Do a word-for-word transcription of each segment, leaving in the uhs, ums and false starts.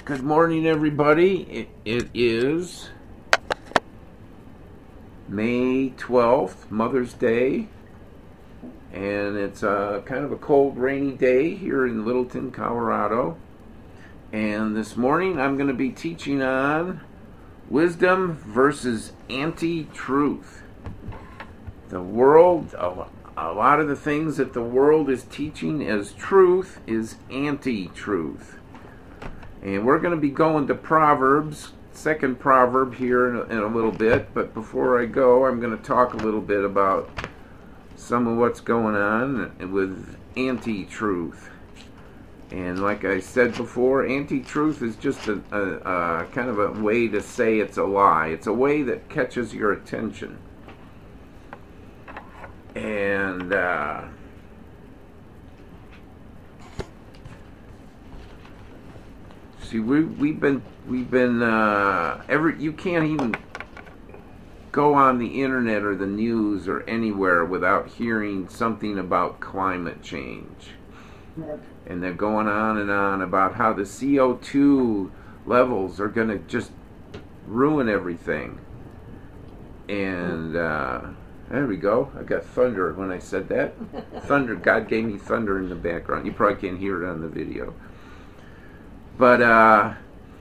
Good morning, everybody. It, it is May twelfth, Mother's Day, and it's a kind of a cold, rainy day here in Littleton, Colorado. And this morning I'm going to be teaching on wisdom versus anti-truth. The world, a, a lot of the things that the world is teaching as truth is anti-truth. And we're going to be going to Proverbs, second proverb here in a, in a little bit. But before I go, I'm going to talk a little bit about some of what's going on with anti-truth. And like I said before, anti-truth is just a, a, a kind of a way to say it's a lie. It's a way that catches your attention. And uh, see, we we've been we've been uh, every you can't even go on the internet or the news or anywhere without hearing something about climate change. And they're going on and on about how the C O two levels are going to just ruin everything. And uh, there we go. I got thunder when I said that. Thunder. God gave me thunder in the background. You probably can't hear it on the video. But uh,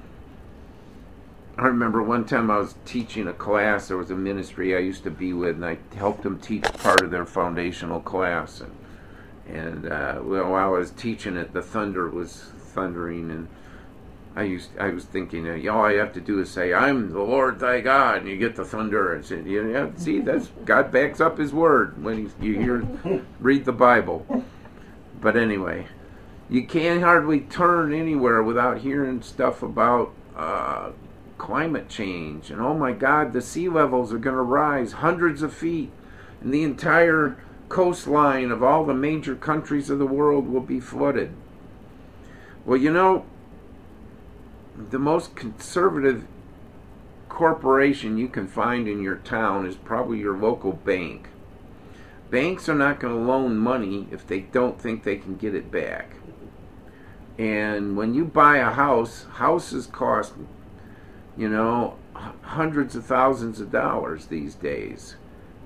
I remember one time I was teaching a class. There was a ministry I used to be with, and I helped them teach part of their foundational class. And And uh, well, while I was teaching it, the thunder was thundering, and I used I was thinking, uh, all I have to do is say, "I'm the Lord thy God," and you get the thunder. And said, yeah, yeah, see, that's God backs up His word when he, you hear read the Bible. But anyway, you can't hardly turn anywhere without hearing stuff about uh, climate change, and oh my God, the sea levels are going to rise hundreds of feet, and the entire coastline of all the major countries of the world will be flooded. Well, you know, the most conservative corporation you can find in your town is probably your local bank. Banks are not going to loan money if they don't think they can get it back. And when you buy a house, houses cost, you know, hundreds of thousands of dollars these days.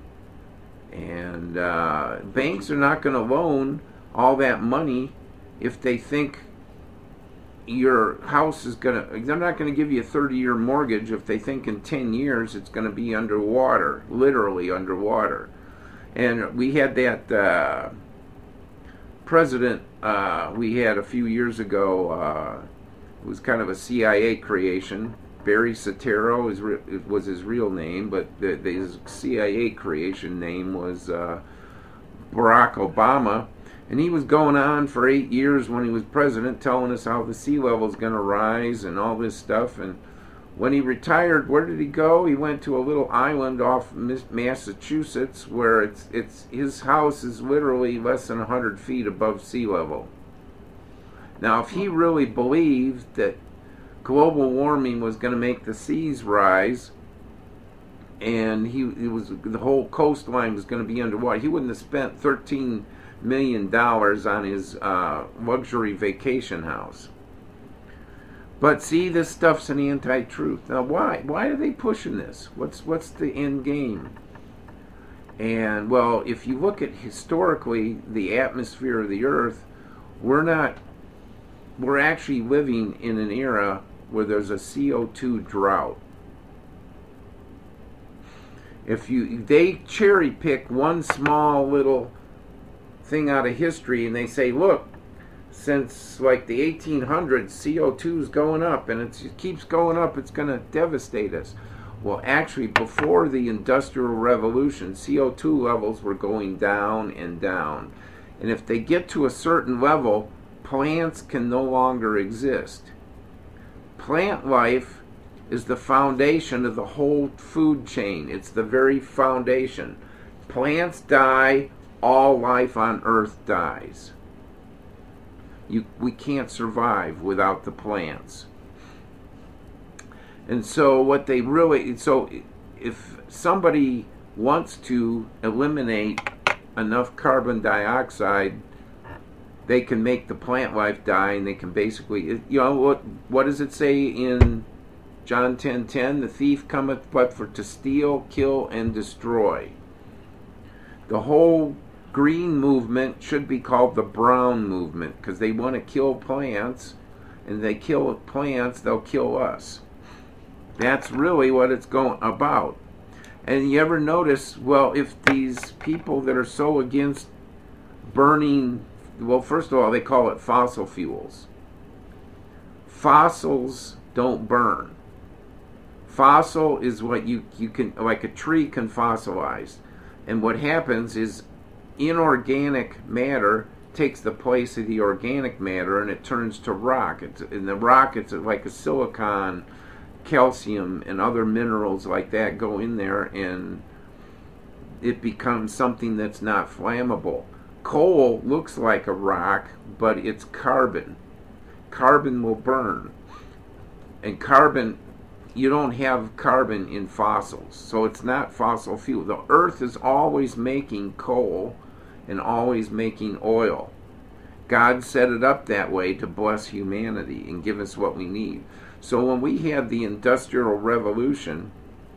And uh, banks are not going to loan all that money if they think your house is going to, they're not going to give you a thirty-year mortgage if they think in ten years it's going to be underwater, literally underwater. And we had that uh, president uh, we had a few years ago, uh, it was kind of a C I A creation. Barry Soetoro is re- was his real name, but the, the, his C I A creation name was uh, Barack Obama. And he was going on for eight years when he was president, telling us how the sea level is going to rise and all this stuff. And when he retired, where did he go? He went to a little island off Massachusetts where it's it's his house is literally less than one hundred feet above sea level. Now, if he really believed that global warming was going to make the seas rise, and he it was the whole coastline was going to be underwater, he wouldn't have spent thirteen million dollars on his uh, luxury vacation house. But see, this stuff's an anti-truth. Now, why? Why are they pushing this? What's what's the end game? And well, if you look at historically the atmosphere of the Earth, we're not. We're actually living in an era where there's a C O two drought. If you they cherry pick one small little thing out of history and they say, look, since like the eighteen hundreds, C O two is going up, and it's, it keeps going up, it's going to devastate us. Well, actually, before the Industrial Revolution, C O two levels were going down and down. And if they get to a certain level, plants can no longer exist. Plant life is the foundation of the whole food chain. It's the very foundation. Plants die, all life on Earth dies. You, we can't survive without the plants. And so what they really, so if somebody wants to eliminate enough carbon dioxide they can make the plant life die, and they can basically, you know, what what does it say in John ten ten? The thief cometh but for to steal, kill, and destroy. The whole green movement should be called the brown movement, because they want to kill plants, and they kill plants, they'll kill us. That's really what it's going about. And you ever notice, well, if these people that are so against burning, well, first of all, they call it fossil fuels. Fossils don't burn. Fossil is what you, you can, like a tree can fossilize. And what happens is inorganic matter takes the place of the organic matter, and it turns to rock. It's, in the rock, it's like a silicon, calcium, and other minerals like that go in there, and it becomes something that's not flammable. Coal looks like a rock, but it's carbon. Carbon will burn. And carbon, you don't have carbon in fossils, so it's not fossil fuel. The earth is always making coal and always making oil. God set it up that way to bless humanity and give us what we need. So when we had the Industrial Revolution,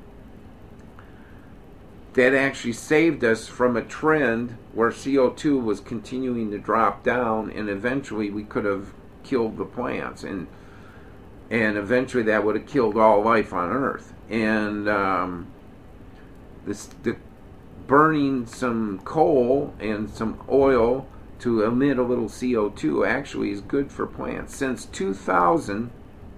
that actually saved us from a trend where C O two was continuing to drop down, and eventually we could have killed the plants, and and eventually that would have killed all life on Earth. And um, this, the burning some coal and some oil to emit a little C O two actually is good for plants. Since two thousand,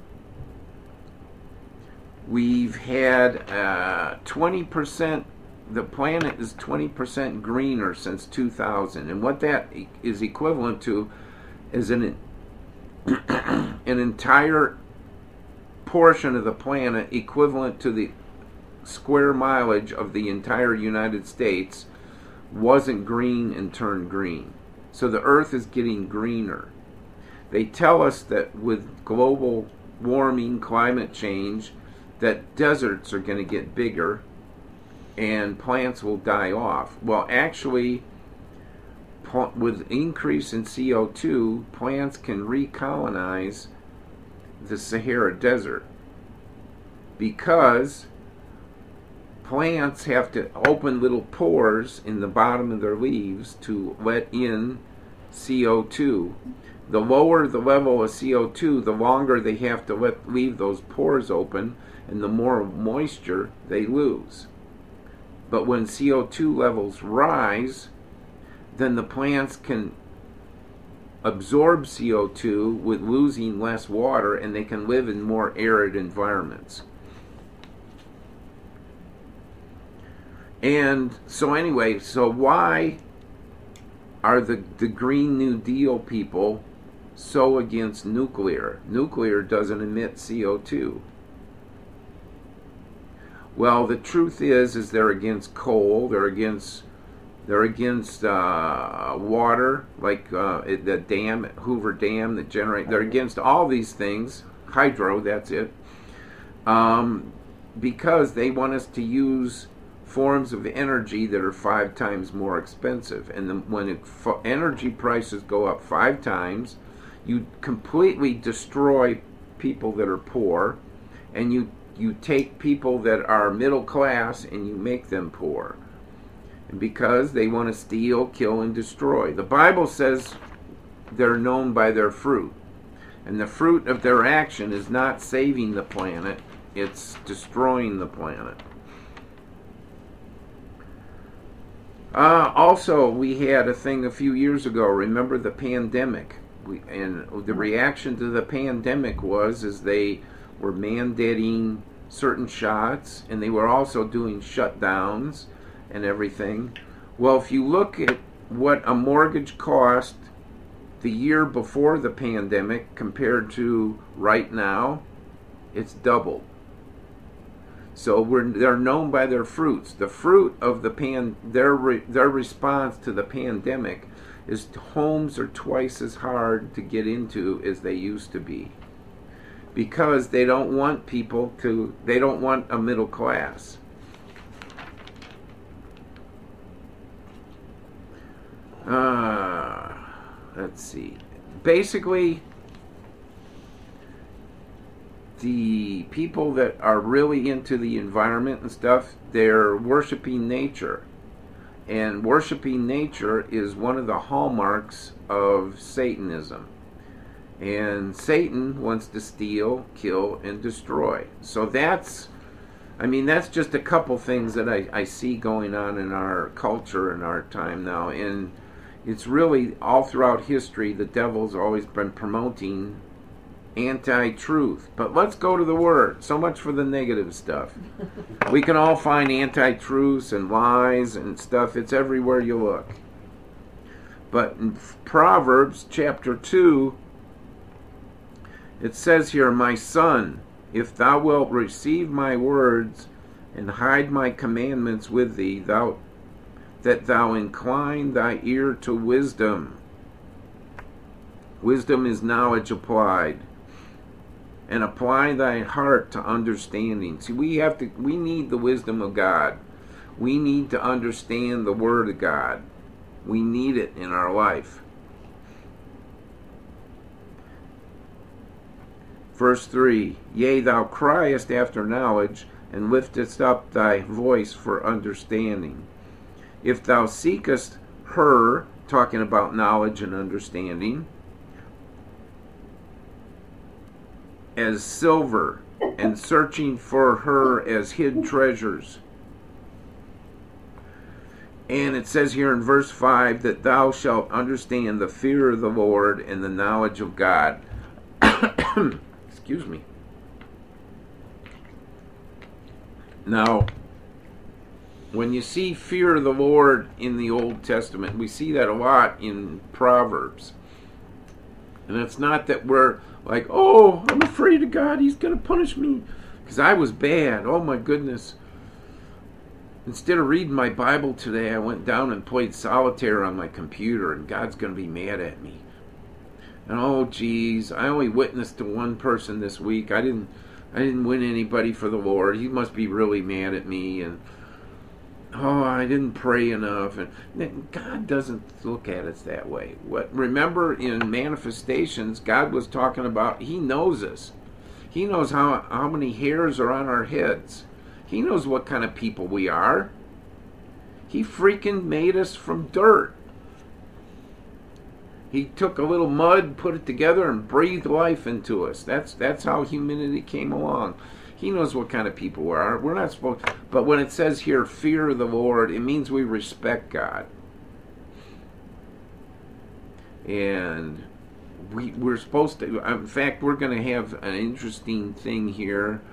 we've had uh, twenty percent, the planet is twenty percent greener since two thousand. And what that is equivalent to is an, an entire portion of the planet equivalent to the square mileage of the entire United States wasn't green and turned green. So the earth is getting greener. They tell us that with global warming, climate change, that deserts are going to get bigger and plants will die off. Well, actually, with increase in C O two, plants can recolonize the Sahara Desert, because plants have to open little pores in the bottom of their leaves to let in C O two. The lower the level of C O two, the longer they have to let leave those pores open, and the more moisture they lose. But when C O two levels rise, then the plants can absorb C O two with losing less water, and they can live in more arid environments. And so anyway, so why are the, the Green New Deal people so against nuclear? Nuclear doesn't emit C O two. Well, the truth is, is they're against coal, they're against They're against uh, water, like uh, the dam, Hoover Dam that generate. They're against all these things, hydro. That's it, um, because they want us to use forms of energy that are five times more expensive. And the, when it, energy prices go up five times, you completely destroy people that are poor, and you you take people that are middle class and you make them poor. Because they want to steal, kill, and destroy. The Bible says they're known by their fruit. And the fruit of their action is not saving the planet, it's destroying the planet. Uh, also, we had a thing a few years ago, remember the pandemic? We, and the reaction to the pandemic was is they were mandating certain shots, and they were also doing shutdowns and everything. Well, if you look at what a mortgage cost the year before the pandemic compared to right now, it's doubled. So we're, they're known by their fruits. The fruit of the pan, their re, their response to the pandemic is homes are twice as hard to get into as they used to be, because they don't want people to, they don't want a middle class. Uh, let's let's see. Basically, the people that are really into the environment and stuff, they're worshiping nature. And worshiping nature is one of the hallmarks of Satanism. And Satan wants to steal, kill, and destroy. So that's, I mean, that's just a couple things that I, I see going on in our culture in our time now. And it's really all throughout history, the devil's always been promoting anti-truth. But let's go to the Word. So much for the negative stuff. We can all find anti-truths and lies and stuff. It's everywhere you look. But in Proverbs chapter two, it says here, my son, if thou wilt receive my words and hide my commandments with thee, thou that thou incline thy ear to wisdom. Wisdom is knowledge applied. And apply thy heart to understanding. See, we have to we need the wisdom of God. We need to understand the Word of God. We need it in our life. Verse three, yea, thou criest after knowledge, and liftest up thy voice for understanding. If thou seekest her, talking about knowledge and understanding, as silver, and searching for her as hid treasures. And it says here in verse five that thou shalt understand the fear of the Lord and the knowledge of God. Excuse me. Now, when you see fear of the Lord in the Old Testament, we see that a lot in Proverbs. And it's not that we're like, oh, I'm afraid of God, He's going to punish me because I was bad. Oh my goodness. Instead of reading my Bible today, I went down and played solitaire on my computer, and God's going to be mad at me. And oh geez, I only witnessed to one person this week. I didn't I didn't win anybody for the Lord. He must be really mad at me. And oh, I didn't pray enough. And God doesn't look at us that way. What remember in manifestations, God was talking about He knows us. He knows how how many hairs are on our heads. He knows what kind of people we are. He freaking made us from dirt. He took a little mud, put it together, and breathed life into us. That's that's how humanity came along. He knows what kind of people we are. We're not supposed, but when it says here, fear of the Lord, it means we respect God. And we, we're supposed to, in fact, we're going to have an interesting thing here.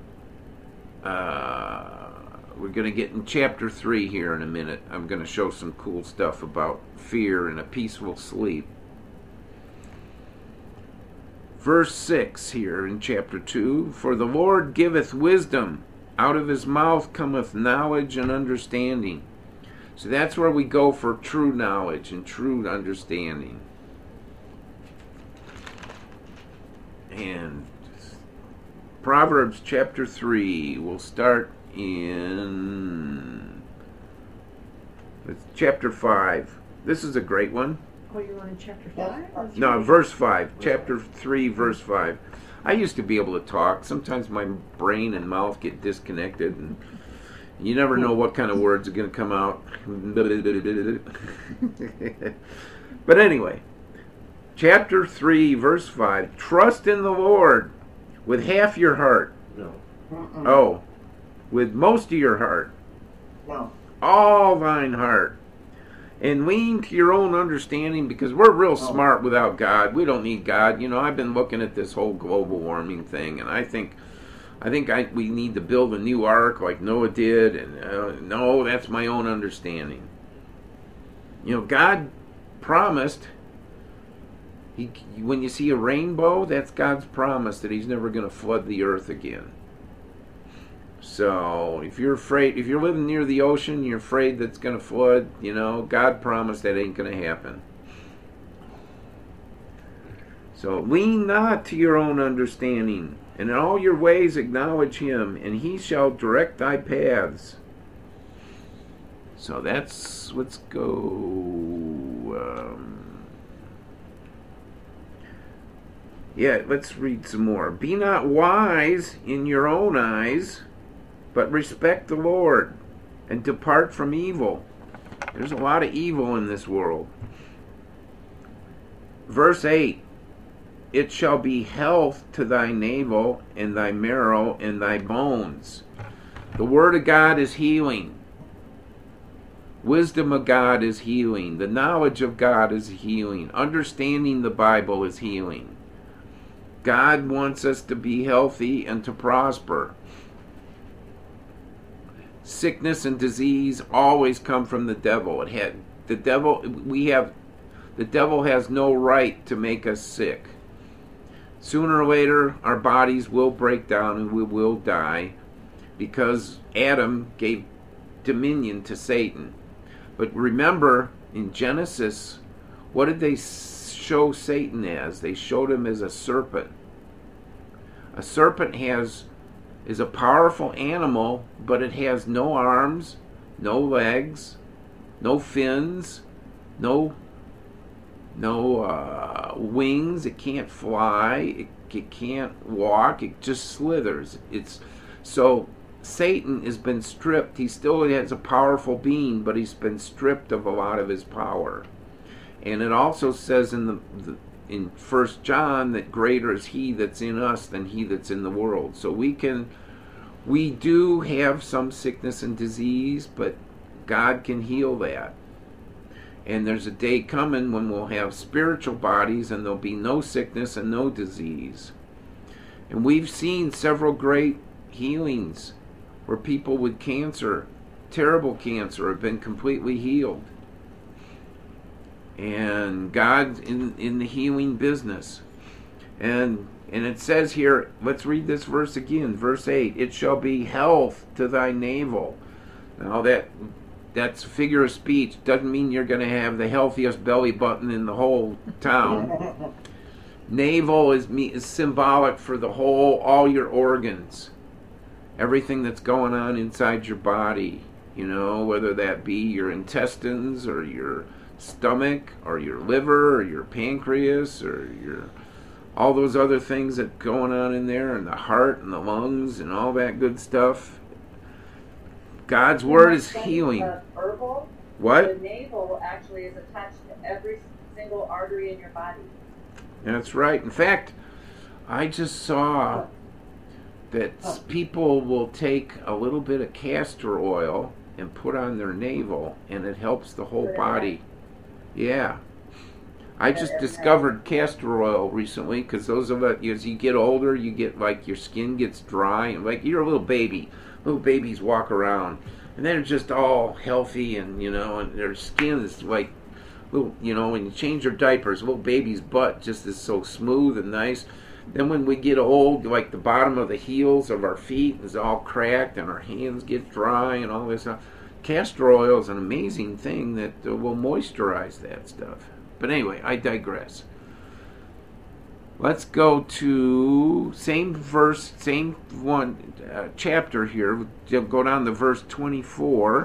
Uh, we're going to get in chapter three here in a minute. I'm going to show some cool stuff about fear and a peaceful sleep. Verse six here in chapter two, for the Lord giveth wisdom, out of His mouth cometh knowledge and understanding. So that's where we go for true knowledge and true understanding. And Proverbs chapter three, we'll start in it's chapter five. This is a great one. Oh, you're on in chapter five? No, verse five. Chapter three, verse five. I used to be able to talk. Sometimes my brain and mouth get disconnected, and you never know what kind of words are going to come out. But anyway, chapter three, verse five. Trust in the Lord with half your heart. No. Uh-uh. Oh, with most of your heart. No. All thine heart. And lean to your own understanding, because we're real Oh. smart without God. We don't need God. You know, I've been looking at this whole global warming thing, and I think I think I, we need to build a new ark like Noah did. And uh, no, that's my own understanding. You know, God promised, he, when you see a rainbow, that's God's promise that He's never going to flood the earth again. So, if you're afraid, if you're living near the ocean, you're afraid that it's going to flood, you know, God promised that ain't going to happen. So, lean not to your own understanding, and in all your ways acknowledge Him, and He shall direct thy paths. So, that's, let's go, um, Yeah, let's read some more. Be not wise in your own eyes, but respect the Lord, and depart from evil. There's a lot of evil in this world. Verse eight, it shall be health to thy navel, and thy marrow, and thy bones. The Word of God is healing. Wisdom of God is healing. The knowledge of God is healing. Understanding the Bible is healing. God wants us to be healthy and to prosper. Sickness and disease always come from the devil. It had the devil. We have the devil has no right to make us sick. Sooner or later, our bodies will break down and we will die, because Adam gave dominion to Satan. But remember, in Genesis, what did they show Satan as? They showed him as a serpent. A serpent has is a powerful animal, but it has no arms, no legs, no fins, no no uh, wings. It can't fly. It, it can't walk. It just slithers. It's so Satan has been stripped. He still has a powerful being, but he's been stripped of a lot of his power. And it also says in the, the in First John that greater is he that's in us than he that's in the world. So we can, we do have some sickness and disease, but God can heal that. And there's a day coming when we'll have spiritual bodies and there'll be no sickness and no disease. And we've seen several great healings where people with cancer, terrible cancer, have been completely healed. And God's in, in the healing business. And and it says here, let's read this verse again, verse eight, it shall be health to thy navel. Now that that's a figure of speech. Doesn't mean you're going to have the healthiest belly button in the whole town. Navel is, is symbolic for the whole, all your organs. Everything that's going on inside your body. You know, whether that be your intestines or your stomach or your liver or your pancreas or your all those other things that going on in there, and the heart and the lungs and all that good stuff. God's word is healing. Uh, herbal, what? The navel actually is attached to every single artery in your body. That's right. In fact, I just saw that people will take a little bit of castor oil and put on their navel, and it helps the whole body. Yeah. I just discovered castor oil recently, because those of us, as you get older, you get like your skin gets dry, and like you're a little baby. Little babies walk around, and they're just all healthy, and you know, and their skin is like little, you know, when you change their diapers, a little baby's butt just is so smooth and nice. Then when we get old, like the bottom of the heels of our feet is all cracked, and our hands get dry, and all this stuff. Castor oil is an amazing thing that uh, will moisturize that stuff. But anyway, I digress. Let's go to same verse, same one uh, chapter here. We'll go down to verse twenty-four.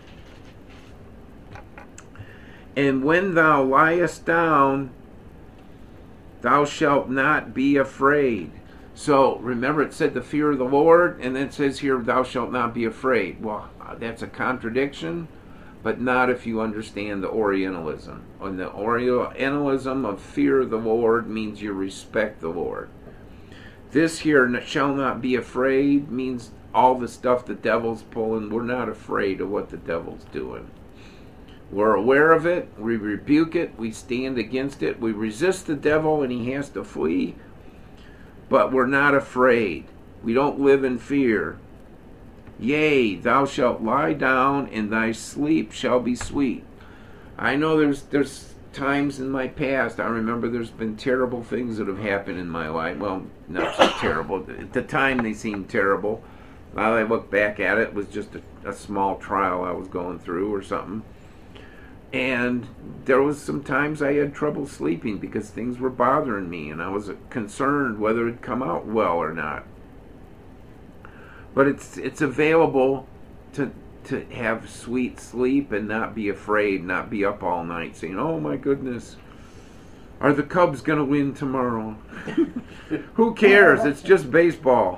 And when thou liest down, thou shalt not be afraid. So remember, it said the fear of the Lord, and then it says here, thou shalt not be afraid. Well, that's a contradiction, but not if you understand the Orientalism. And the Orientalism of fear of the Lord means you respect the Lord. This here, shall not be afraid, means all the stuff the devil's pulling. We're not afraid of what the devil's doing. We're aware of it, we rebuke it, we stand against it, we resist the devil and he has to flee, but we're not afraid. We don't live in fear. Yea, thou shalt lie down, and thy sleep shall be sweet. I know there's there's times in my past, I remember there's been terrible things that have happened in my life. Well, not so terrible. At the time they seemed terrible. Now I look back at it, it was just a, a small trial I was going through or something. And there was some times I had trouble sleeping because things were bothering me, and I was concerned whether it'd come out well or not. But it's it's available to to have sweet sleep and not be afraid, not be up all night saying, "Oh my goodness, Are the Cubs going to win tomorrow? Who cares? It's just baseball.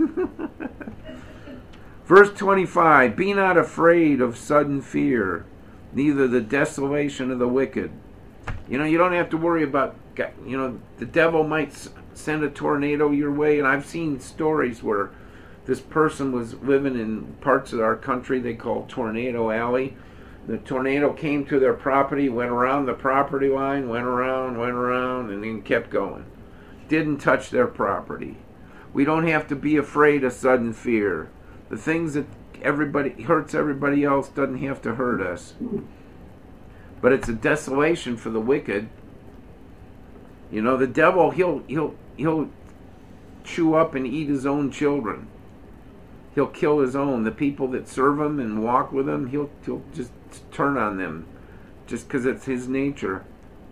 Verse twenty-five, be not afraid of sudden fear, neither the desolation of the wicked. You know, you don't have to worry about, you know, the devil might send a tornado your way. And I've seen stories where this person was living in parts of our country they call Tornado Alley. The tornado came to their property, went around the property line, went around, went around, and then kept going. Didn't touch their property. We don't have to be afraid of sudden fear. The things that everybody hurts everybody else doesn't have to hurt us. But it's a desolation for the wicked. You know, the devil, he'll he'll he'll chew up and eat his own children. He'll kill his own. The people that serve him and walk with him, he'll he'll just turn on them, just because it's his nature.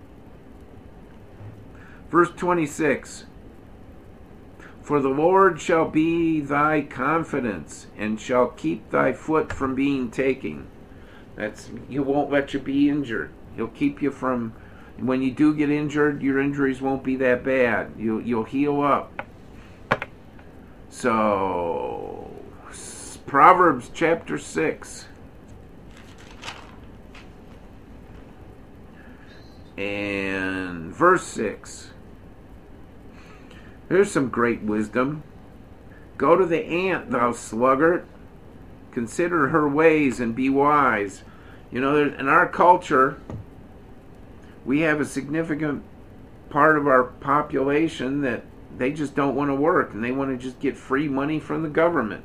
Verse twenty-six. For the Lord shall be thy confidence, and shall keep thy foot from being taken. That's, he won't let you be injured. He'll keep you from, when you do get injured, your injuries won't be that bad. You'll, you'll heal up. So, Proverbs chapter six. And verse six. There's some great wisdom. Go to the ant, thou sluggard. Consider her ways and be wise. You know, in our culture, we have a significant part of our population that they just don't want to work, and they want to just get free money from the government.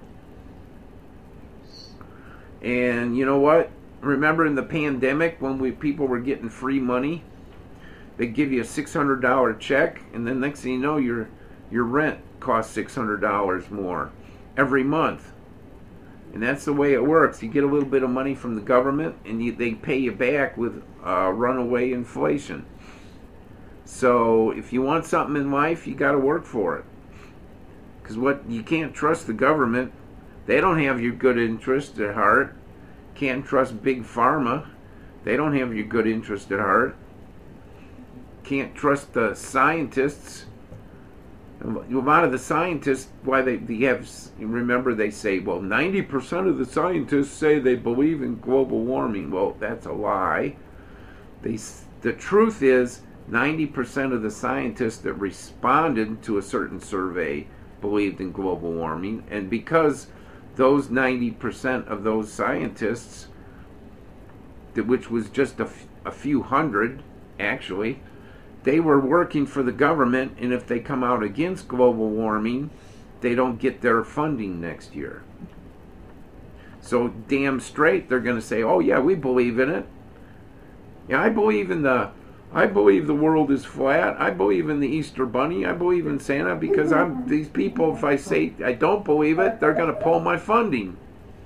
And you know what? Remember in the pandemic when we people were getting free money? They give you a six hundred dollars check, and then next thing you know, your your rent costs six hundred dollars more every month. And that's the way it works. You get a little bit of money from the government, and you, they pay you back with uh, runaway inflation. So if you want something in life, you got to work for it. Because what you can't trust the government. They don't have your good interest at heart. Can't trust Big Pharma. They don't have your good interest at heart. Can't trust the scientists. A lot of the scientists, why they, they have, remember they say, well, ninety percent of the scientists say they believe in global warming. Well, that's a lie. They, the truth is, ninety percent of the scientists that responded to a certain survey believed in global warming. And because those ninety percent of those scientists, which was just a, f- a few hundred, actually, they were working for the government, and if they come out against global warming, they don't get their funding next year. So damn straight, they're going to say, oh yeah, we believe in it. Yeah, I believe in the, I believe the world is flat. I believe in the Easter Bunny. I believe in Santa, because I'm these people, if I say I don't believe it, they're going to pull my funding.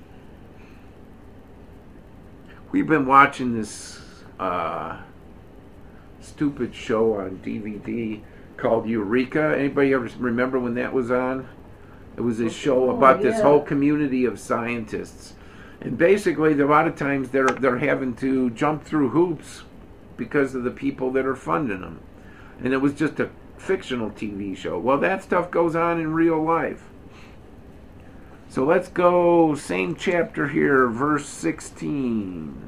We've been watching this uh, stupid show on D V D called Eureka. Anybody ever remember when that was on? It was a show about oh, this yeah. whole community of scientists. And basically, a lot of times they're they're having to jump through hoops because of the people that are funding them. And it was just a fictional T V show. Well, that stuff goes on in real life. So let's go, same chapter here, verse sixteen.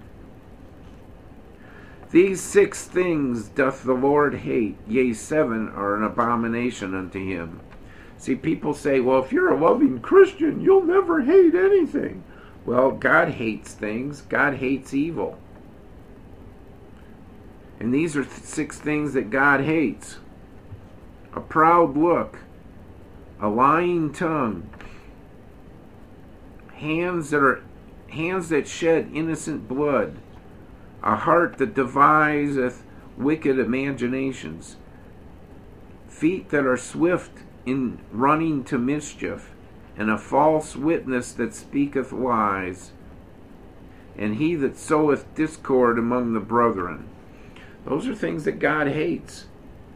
These six things doth the Lord hate, yea, seven are an abomination unto him. See, people say, well, if you're a loving Christian, you'll never hate anything. Well, God hates things. God hates evil. And these are th- six things that God hates. A proud look, a lying tongue, hands that are hands that shed innocent blood, a heart that deviseth wicked imaginations, feet that are swift in running to mischief, and a false witness that speaketh lies, and he that soweth discord among the brethren. Those are things that God hates.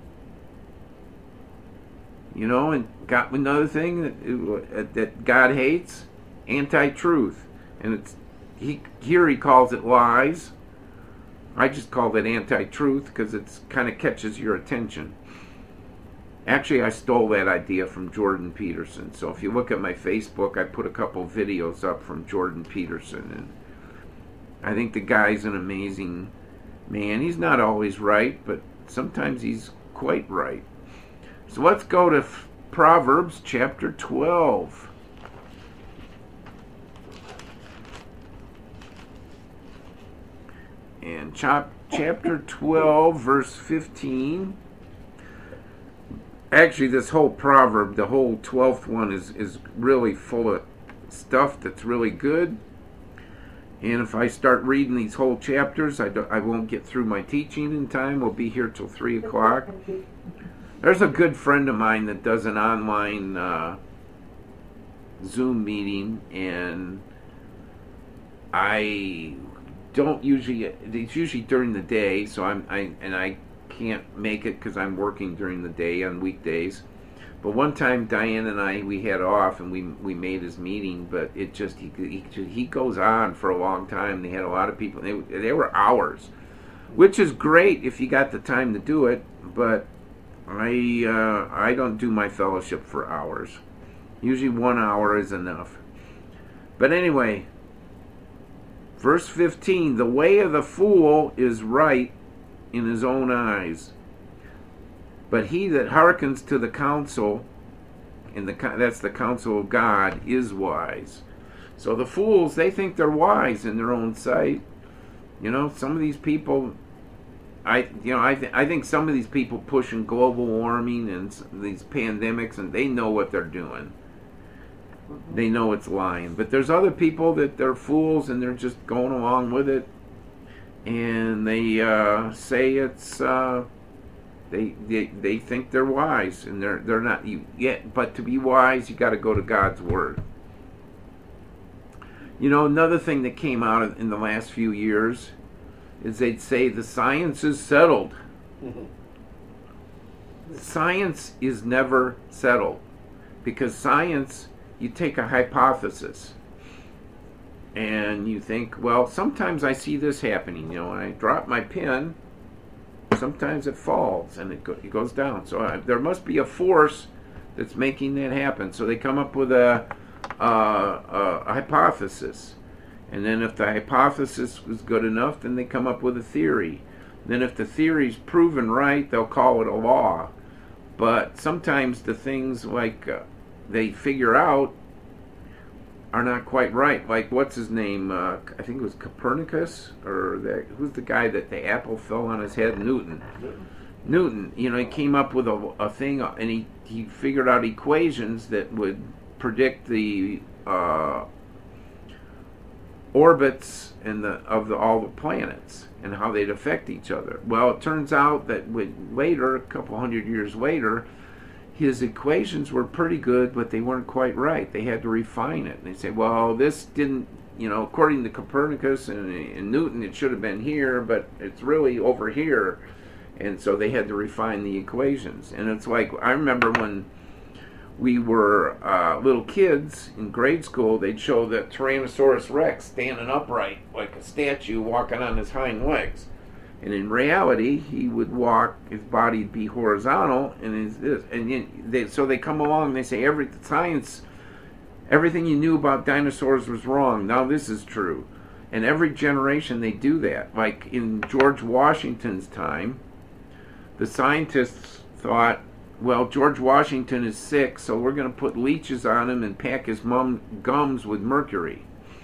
You know, and got another thing that that God hates, anti-truth, and it's he here he calls it lies. I just call it anti-truth because it kind of catches your attention. Actually, I stole that idea from Jordan Peterson. So if you look at my Facebook, I put a couple videos up from Jordan Peterson, and I think the guy's an amazing man. He's not always right, but sometimes he's quite right. So let's go to Proverbs chapter twelve. And chap- chapter twelve, verse fifteen. Actually, this whole proverb, the whole twelfth one, is, is really full of stuff that's really good. And if I start reading these whole chapters, I, don't, I won't get through my teaching in time. We'll be here till three o'clock. There's a good friend of mine that does an online uh, Zoom meeting, and I don't usually, it's usually during the day, so I'm, I, and I can't make it because I'm working during the day on weekdays. But one time Diane and I, we had off and we we made his meeting, but it just, he he, he goes on for a long time. They had a lot of people, they, they were hours, which is great if you got the time to do it, but I uh, I don't do my fellowship for hours. Usually one hour is enough. But anyway, verse fifteen, the way of the fool is right in his own eyes, but he that hearkens to the counsel, and the that's the counsel of God, is wise. So the fools, they think they're wise in their own sight. You know, some of these people, I you know I th- I think some of these people pushing global warming and these pandemics, and they know what they're doing. Mm-hmm. They know it's lying. But there's other people that they're fools and they're just going along with it, and they uh, say it's. Uh, They, they they think they're wise, and they're they're not yet. But to be wise, you got to go to God's word. You know, another thing that came out in the last few years is they'd say the science is settled. Mm-hmm. Science is never settled, because science, you take a hypothesis and you think, well, sometimes I see this happening. You know, when I drop my pen, sometimes it falls and it, go, it goes down. So I, there must be a force that's making that happen. So they come up with a, a, a hypothesis. And then if the hypothesis is good enough, then they come up with a theory. Then if the theory's proven right, they'll call it a law. But sometimes the things like uh, they figure out are not quite right. Like, what's his name? Uh, I think it was Copernicus, or the, who's the guy that the apple fell on his head? Newton. Newton. Newton. You know, he came up with a, a thing, and he, he figured out equations that would predict the uh, orbits and the of the, all the planets and how they'd affect each other. Well, it turns out that with, later, a couple hundred years later, his equations were pretty good, but they weren't quite right. They had to refine it. And they say, well, this didn't, you know, according to Copernicus and, and Newton, it should have been here, but it's really over here. And so they had to refine the equations. And it's like, I remember when we were uh, little kids in grade school, they'd show the Tyrannosaurus Rex standing upright like a statue walking on his hind legs. And in reality, he would walk, his body would be horizontal, and his this. And then they, so they come along and they say, every science, everything you knew about dinosaurs was wrong. Now this is true. And every generation they do that. Like in George Washington's time, the scientists thought, well, George Washington is sick, so we're going to put leeches on him and pack his mum gums with mercury.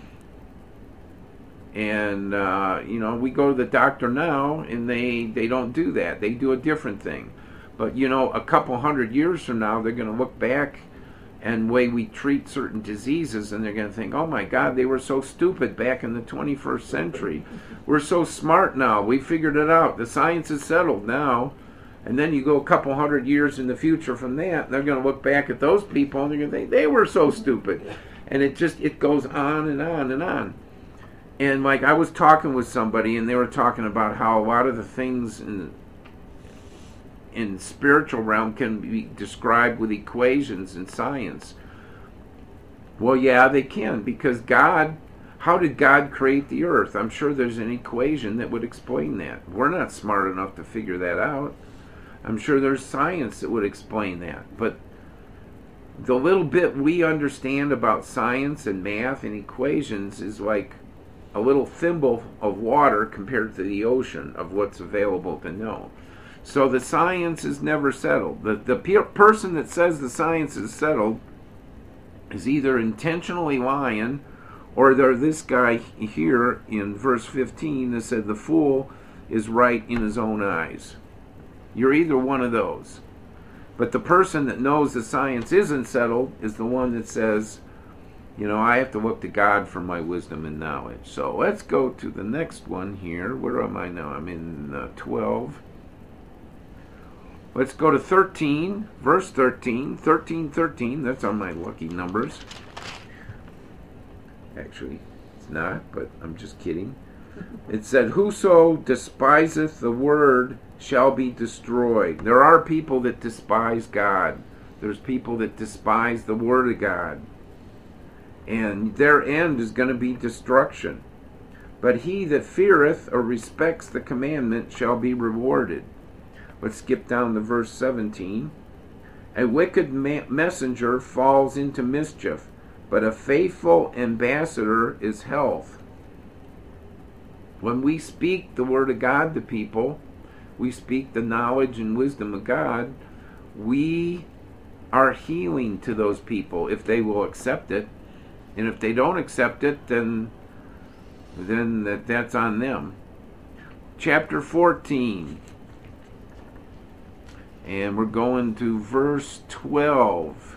And, uh, you know, we go to the doctor now, and they, they don't do that. They do a different thing. But, you know, a couple hundred years from now, they're going to look back and the way we treat certain diseases, and they're going to think, oh, my God, they were so stupid back in the twenty-first century. We're so smart now. We figured it out. The science is settled now. And then you go a couple hundred years in the future from that, and they're going to look back at those people, and they're going to think, they were so stupid. And it just, it goes on and on and on. And like I was talking with somebody, and they were talking about how a lot of the things in in spiritual realm can be described with equations in science. Well, yeah, they can, because God, how did God create the earth? I'm sure there's an equation that would explain that. We're not smart enough to figure that out. I'm sure there's science that would explain that. But the little bit we understand about science and math and equations is like a little thimble of water compared to the ocean of what's available to know. So the science is never settled. The, the pe- person that says the science is settled is either intentionally lying, or they're this guy here in verse fifteen that said the fool is right in his own eyes. You're either one of those. But the person that knows the science isn't settled is the one that says, you know, I have to look to God for my wisdom and knowledge. So let's go to the next one here. Where am I now? I'm in uh, twelve. Let's go to thirteen, verse thirteen. thirteen, thirteen, that's on my lucky numbers. Actually, it's not, but I'm just kidding. It said, whoso despiseth the word shall be destroyed. There are people that despise God. There's people that despise the word of God. And their end is going to be destruction. But he that feareth or respects the commandment shall be rewarded. Let's skip down to verse seventeen. A wicked ma- messenger falls into mischief, but a faithful ambassador is health. When we speak the word of God to people, we speak the knowledge and wisdom of God, we are healing to those people if they will accept it. And if they don't accept it, then then that, that's on them. Chapter fourteen. And we're going to verse twelve.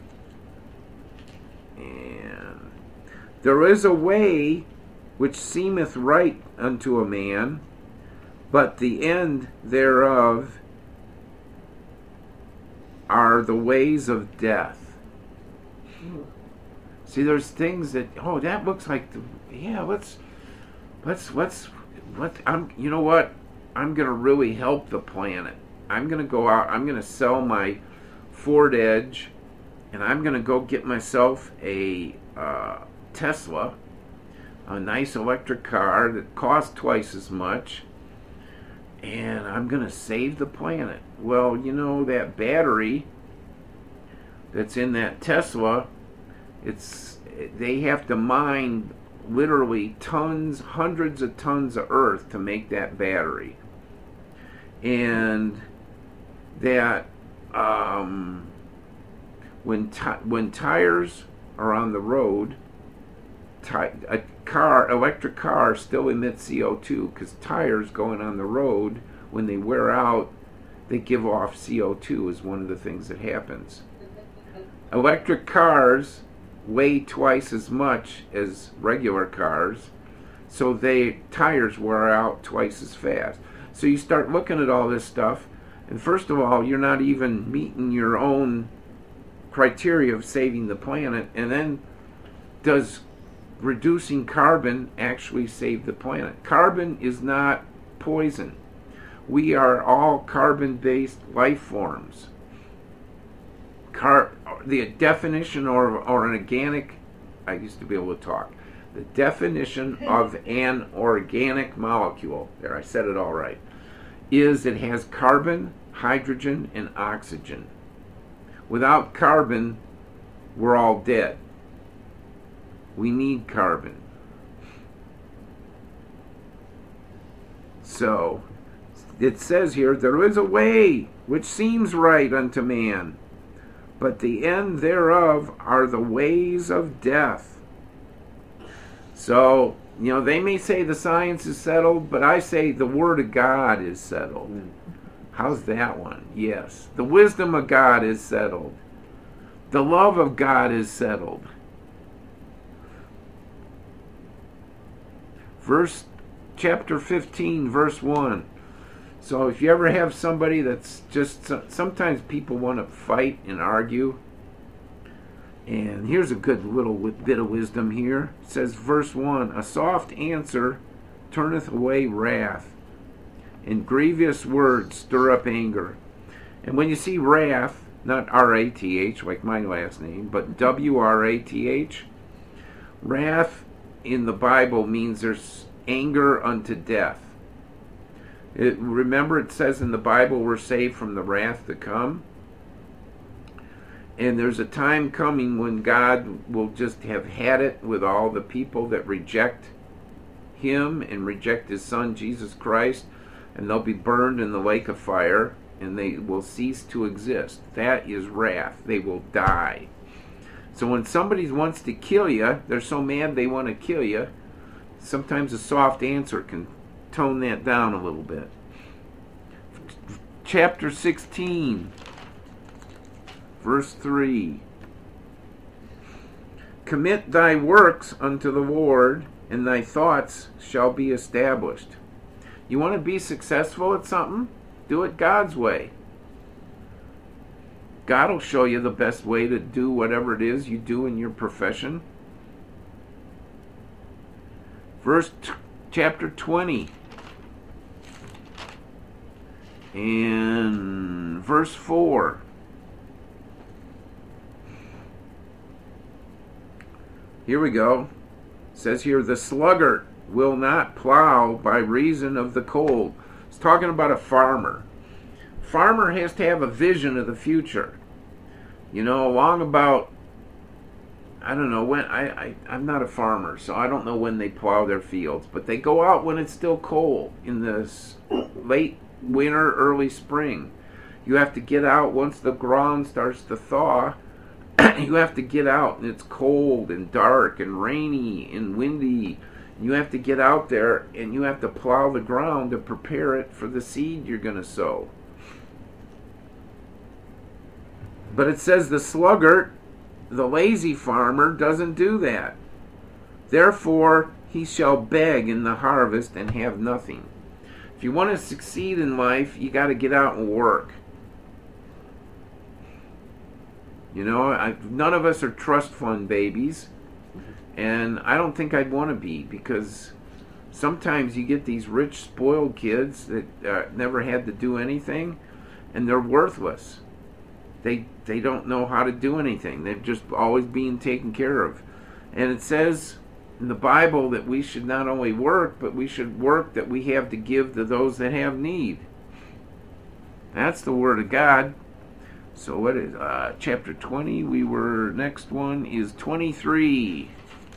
And there is a way which seemeth right unto a man, but the end thereof are the ways of death. See, there's things that, oh, that looks like, the, yeah, let's, let's, let's, what, I'm, you know what, I'm going to really help the planet. I'm going to go out, I'm going to sell my Ford Edge, and I'm going to go get myself a uh, Tesla, a nice electric car that costs twice as much, and I'm going to save the planet. Well, you know, that battery that's in that Tesla, it's they have to mine literally tons, hundreds of tons of earth to make that battery. And that um, when ti- when tires are on the road, ti- a car, electric car still emits C O two because tires going on the road, when they wear out, they give off C O two is one of the things that happens. Electric cars weigh twice as much as regular cars, so they tires wear out twice as fast. So you start looking at all this stuff, and first of all, you're not even meeting your own criteria of saving the planet, and then does reducing carbon actually save the planet? Carbon is not poison. We are all carbon-based life forms. Car- the definition or, or an organic, I used to be able to talk, the definition of an organic molecule, there I said it all right, is it has carbon, hydrogen, and oxygen. Without carbon, we're all dead. We need carbon. So, it says here, there is a way which seems right unto man, but the end thereof are the ways of death. So, you know, they may say the science is settled, but I say the Word of God is settled. Mm. How's that one? Yes. The wisdom of God is settled. The love of God is settled. Verse, chapter fifteen, verse one. So if you ever have somebody that's just, sometimes people want to fight and argue. And here's a good little bit of wisdom here. It says, verse one, a soft answer turneth away wrath, and grievous words stir up anger. And when you see wrath, not R A T H like my last name, but W R A T H, wrath in the Bible means there's anger unto death. It, remember, it says in the Bible we're saved from the wrath to come. And there's a time coming when God will just have had it with all the people that reject Him and reject His Son, Jesus Christ, and they'll be burned in the lake of fire, and they will cease to exist. That is wrath. They will die. So when somebody wants to kill you, they're so mad they want to kill you, sometimes a soft answer can tone that down a little bit. Chapter sixteen, verse three. Commit thy works unto the Lord, and thy thoughts shall be established. You want to be successful at something? Do it God's way. God will show you the best way to do whatever it is you do in your profession. Verse t- chapter twenty. And verse four. Here we go. It says here, the sluggard will not plow by reason of the cold. It's talking about a farmer. Farmer has to have a vision of the future. You know, along about, I don't know when, I, I, I'm not a farmer, so I don't know when they plow their fields, but they go out when it's still cold, in the late winter, early spring. You have to get out once the ground starts to thaw. You have to get out, and it's cold and dark and rainy and windy. You have to get out there, and you have to plow the ground to prepare it for the seed you're going to sow. But it says the sluggard, the lazy farmer, doesn't do that. Therefore, he shall beg in the harvest and have nothing. If you want to succeed in life, you got to get out and work. You know, I, none of us are trust fund babies, and I don't think I'd want to be, because sometimes you get these rich, spoiled kids that uh, never had to do anything, and they're worthless. They they don't know how to do anything. They're just always being taken care of. And it says in the Bible that we should not only work, but we should work that we have to give to those that have need. That's the Word of God. So what is uh, chapter twenty? We were, next one is twenty-three.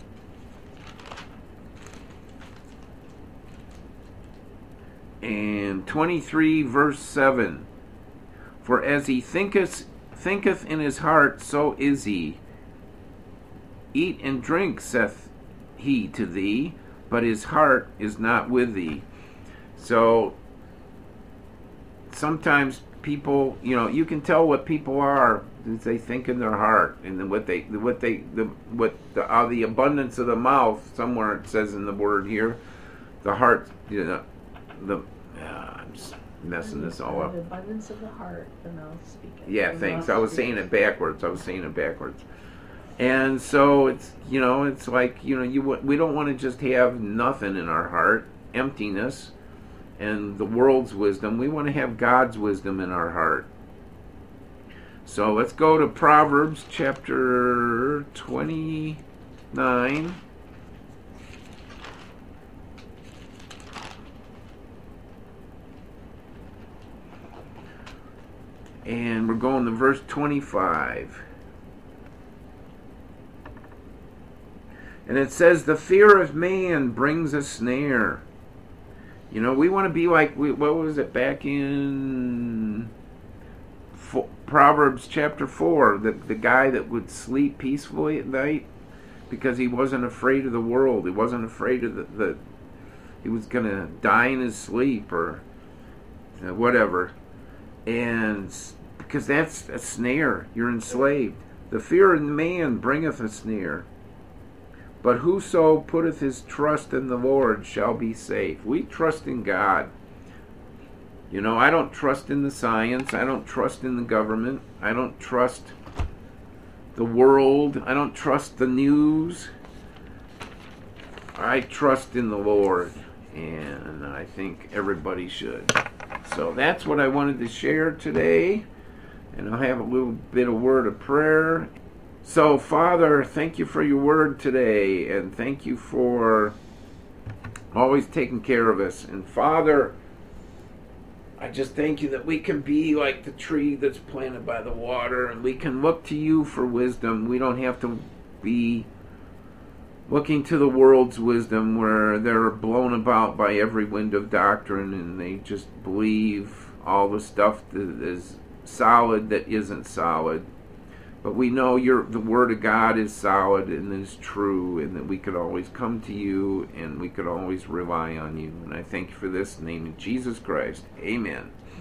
And twenty-three verse seven. For as he thinketh, thinketh in his heart, so is he. Eat and drink, saith he to thee, but his heart is not with thee. So sometimes people, you know, you can tell what people are as they think in their heart, and then what they, what they, the, what the, uh, the abundance of the mouth. Somewhere it says in the word here, the heart, you know, the. Uh, I'm just messing this all up. The abundance of the heart, the mouth speaketh. Yeah, The thanks. mouth I was speaketh. saying it backwards. I was saying it backwards. And so it's, you know, it's like, you know, you we don't want to just have nothing in our heart, emptiness, and the world's wisdom. We want to have God's wisdom in our heart. So let's go to Proverbs chapter twenty-nine. And we're going to verse twenty-five. And it says, the fear of man brings a snare. You know, we want to be like, what was it, back in Proverbs chapter four, the, the guy that would sleep peacefully at night because he wasn't afraid of the world. He wasn't afraid of the, the he was going to die in his sleep or uh, whatever. And because that's a snare, you're enslaved. The fear of man bringeth a snare. But whoso putteth his trust in the Lord shall be safe. We trust in God. You know, I don't trust in the science. I don't trust in the government. I don't trust the world. I don't trust the news. I trust in the Lord. And I think everybody should. So that's what I wanted to share today. And I'll have a little bit of word of prayer. So, Father, thank you for your word today, and thank you for always taking care of us. And Father, I just thank you that we can be like the tree that's planted by the water, and we can look to you for wisdom. We don't have to be looking to the world's wisdom where they're blown about by every wind of doctrine and they just believe all the stuff that is solid that isn't solid. But we know your the Word of God is solid and is true, and that we could always come to you and we could always rely on you. And I thank you for this in the name of Jesus Christ. Amen.